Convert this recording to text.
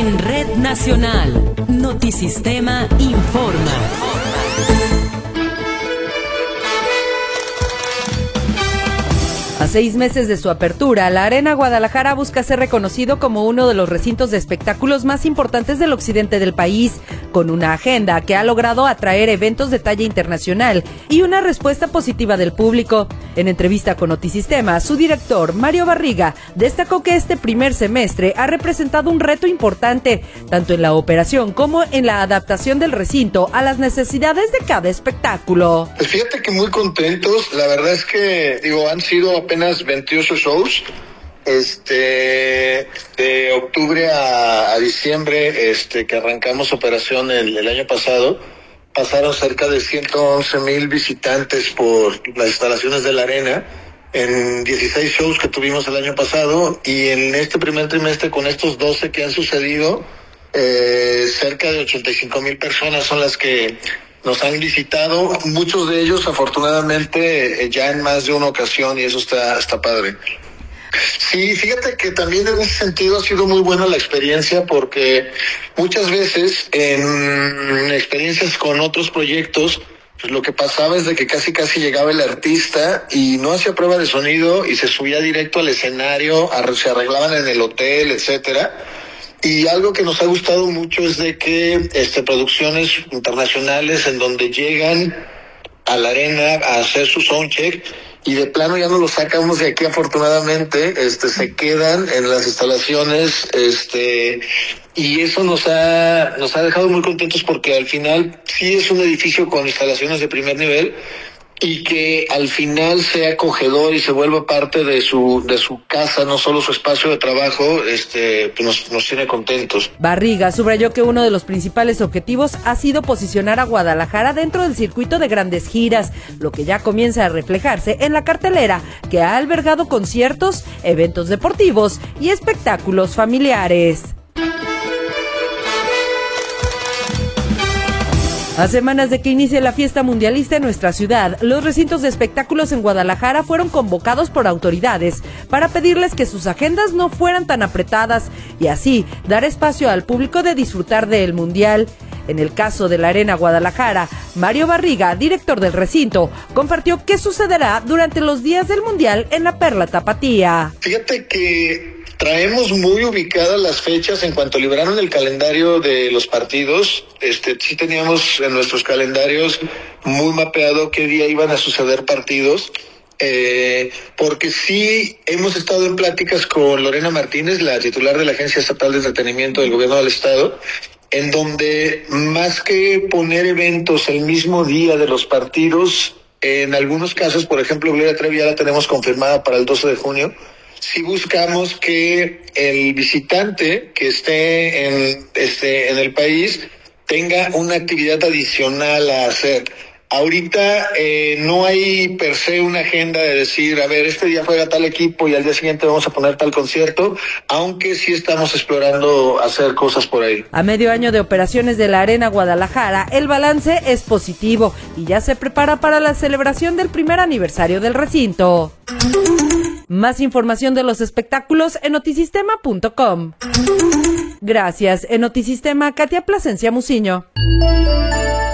En Red Nacional, Notisistema informa. A 6 meses de su apertura, la Arena Guadalajara busca ser reconocido como uno de los recintos de espectáculos más importantes del occidente del país, con una agenda que ha logrado atraer eventos de talla internacional y una respuesta positiva del público. En entrevista con Notisistema, su director, Mario Barriga, destacó que este primer semestre ha representado un reto importante, tanto en la operación como en la adaptación del recinto a las necesidades de cada espectáculo. Pues fíjate que muy contentos, la verdad es que, han sido apenas 28 shows, de octubre a diciembre, que arrancamos operación el año pasado, pasaron cerca de 111,000 visitantes por las instalaciones de la arena, en 16 shows que tuvimos el año pasado, y en este primer trimestre con estos 12 que han sucedido, cerca de 85,000 personas son las que nos han visitado, muchos de ellos afortunadamente ya en más de una ocasión, y eso está padre. Sí, fíjate que también en ese sentido ha sido muy buena la experiencia, porque muchas veces en experiencias con otros proyectos, pues lo que pasaba es de que casi llegaba el artista y no hacía prueba de sonido y se subía directo al escenario, se arreglaban en el hotel, etcétera. Y algo que nos ha gustado mucho es de que producciones internacionales en donde llegan a la arena a hacer su soundcheck y de plano ya no los sacamos de aquí, afortunadamente, se quedan en las instalaciones, y eso nos ha dejado muy contentos, porque al final sí es un edificio con instalaciones de primer nivel, y que al final sea acogedor y se vuelva parte de su casa, no solo su espacio de trabajo, pues nos tiene contentos. Barriga subrayó que uno de los principales objetivos ha sido posicionar a Guadalajara dentro del circuito de grandes giras, lo que ya comienza a reflejarse en la cartelera, que ha albergado conciertos, eventos deportivos y espectáculos familiares. A semanas de que inicie la fiesta mundialista en nuestra ciudad, los recintos de espectáculos en Guadalajara fueron convocados por autoridades para pedirles que sus agendas no fueran tan apretadas y así dar espacio al público de disfrutar del mundial. En el caso de la Arena Guadalajara, Mario Barriga, director del recinto, compartió qué sucederá durante los días del mundial en la Perla Tapatía. Fíjate que traemos muy ubicadas las fechas en cuanto liberaron el calendario de los partidos. Sí teníamos en nuestros calendarios muy mapeado qué día iban a suceder partidos, porque sí hemos estado en pláticas con Lorena Martínez, la titular de la Agencia Estatal de Entretenimiento del Gobierno del Estado, en donde más que poner eventos el mismo día de los partidos, en algunos casos, por ejemplo, Gloria Trevi ya la tenemos confirmada para el 12 de junio, sí buscamos que el visitante que esté en el país tenga una actividad adicional a hacer. Ahorita no hay per se una agenda de decir, a ver, este día juega tal equipo y al día siguiente vamos a poner tal concierto, aunque sí estamos explorando hacer cosas por ahí. A medio año de operaciones de la Arena Guadalajara, el balance es positivo y ya se prepara para la celebración del primer aniversario del recinto. Más información de los espectáculos en notisistema.com. Gracias. En Notisistema, Katia Plasencia Muciño.